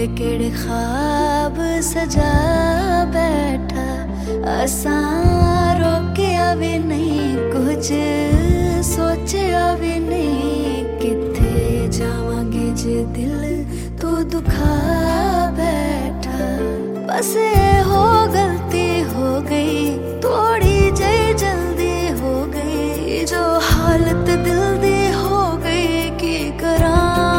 केड़े ख्वाब सजा बैठा असां रोकिया भी नहीं कुछ सोचिया भी नहीं किथे जावांगे जे दिल तू दुखा बैठा बस हो गलती हो गई थोड़ी जई जल्दी हो गई जो हालत दिल दी हो गई की करा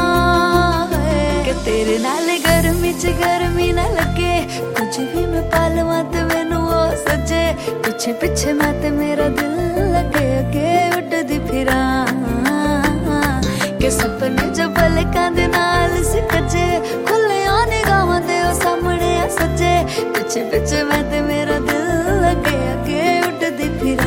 तेरे नाल गर्मी च गर्मी ना लगे कुछ भी मैं पालवा ते मैनू ओ सजे पीछे पीछे मैं ते मेरा दिल लगे अगे उड़दी फिरा के सपने जो पलकां दे नाल सिकजे खुले निगाहां दे ओ सामने आ सजे पीछे पीछे मैं ते मेरा दिल लगे अगे उड़दी फिरा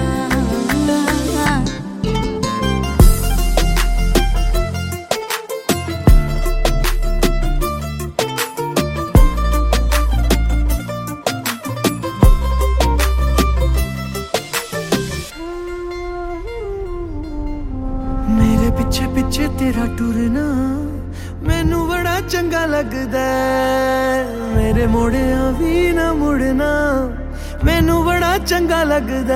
मेरे पिछे पिछे तेरा टुरना मैनू बड़ा चंगा लगदा मेरे मोड़िया भी ना मुड़ना मैनू बड़ा चंगा लगदा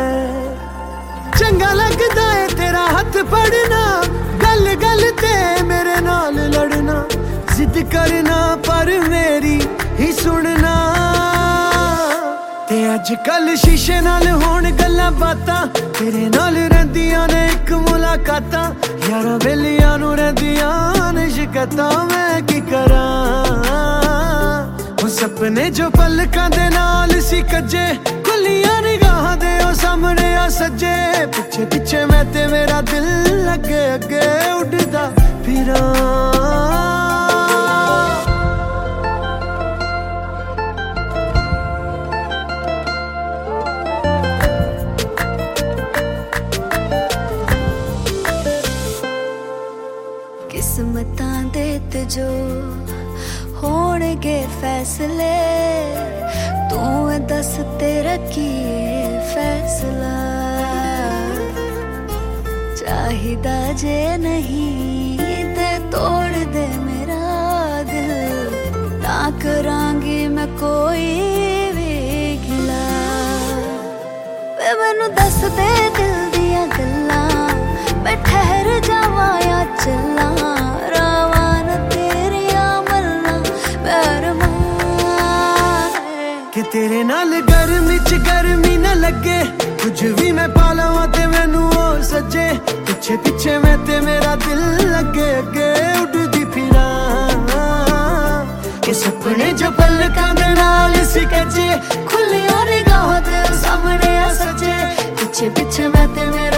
है तेरा हाथ फड़ना गल गल ते मेरे नाल लड़ना जिद करना पर मेरी ही सुनना ते अजकल शीशे नाल होण गल्लां बातां तेरे नाल रहिंदियां ने इक मुलाकातां यारां बेलियां नूं रहिंदियां ने शिकायतां मैं की करां हुण सपने जो पलकां दे नाल सी कजे खुलियां निगाहां दे ओ सामने आ सजे पिछे पिछे मैं ते मेरा दिल अगे अगे उड़दा फिरां किस्मतां दे ते जो होणगे फैसले तू दस तेरा की फैसला चाहिदा जे नहीं ते तोड़ दे मेरा दिल ना करांगी मैं कोई भी गिला वे मैनू दस दे दिल दियां गल्लां मैं ठहर जावां या चला रावान तेरिया मलना कि तेरे नाल गर्मी च गर्मी न लगे कुछ भी मैं पालवा ते मैनू ओ सजे पिछे पिछे मैं ते मेरा दिल लगे अगे उड़दी फिरा के सपने जो पलकां दे नाल सी कजे खुलियां निगाहां दे सामने आ सजे पिछे पिछे मैं ते मेरा